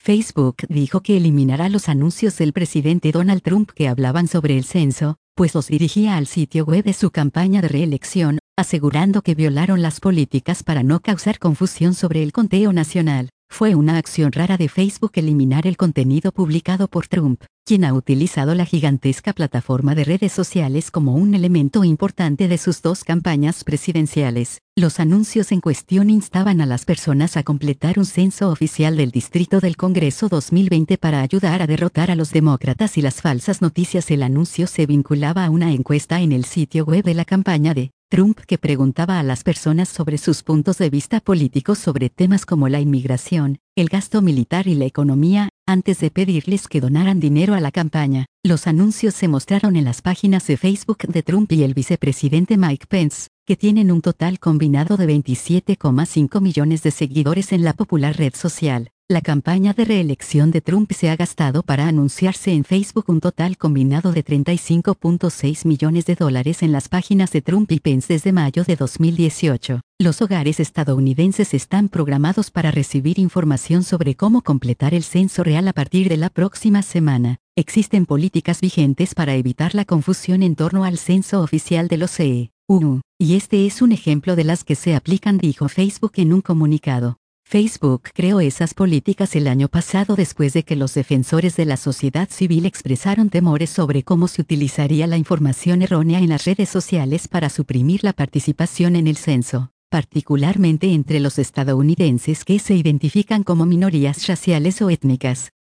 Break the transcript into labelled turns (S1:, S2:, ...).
S1: Facebook dijo que eliminará los anuncios del presidente Donald Trump que hablaban sobre el censo, pues los dirigía al sitio web de su campaña de reelección, asegurando que violaron las políticas para no causar confusión sobre el conteo nacional. Fue una acción rara de Facebook eliminar el contenido publicado por Trump, quien ha utilizado la gigantesca plataforma de redes sociales como un elemento importante de sus dos campañas presidenciales. Los anuncios en cuestión instaban a las personas a completar un censo oficial del Distrito del Congreso 2020 para ayudar a derrotar a los demócratas y las falsas noticias. El anuncio se vinculaba a una encuesta en el sitio web de la campaña de Trump que preguntaba a las personas sobre sus puntos de vista políticos sobre temas como la inmigración, el gasto militar y la economía, antes de pedirles que donaran dinero a la campaña. Los anuncios se mostraron en las páginas de Facebook de Trump y el vicepresidente Mike Pence, que tienen un total combinado de 27,5 millones de seguidores en la popular red social. La campaña de reelección de Trump se ha gastado para anunciarse en Facebook un total combinado de $35.6 millones en las páginas de Trump y Pence desde mayo de 2018. Los hogares estadounidenses están programados para recibir información sobre cómo completar el censo real a partir de la próxima semana. Existen políticas vigentes para evitar la confusión en torno al censo oficial de los EU, y este es un ejemplo de las que se aplican, dijo Facebook en un comunicado. Facebook creó esas políticas el año pasado después de que los defensores de la sociedad civil expresaron temores sobre cómo se utilizaría la información errónea en las redes sociales para suprimir la participación en el censo, particularmente entre los estadounidenses que se identifican como minorías raciales o étnicas.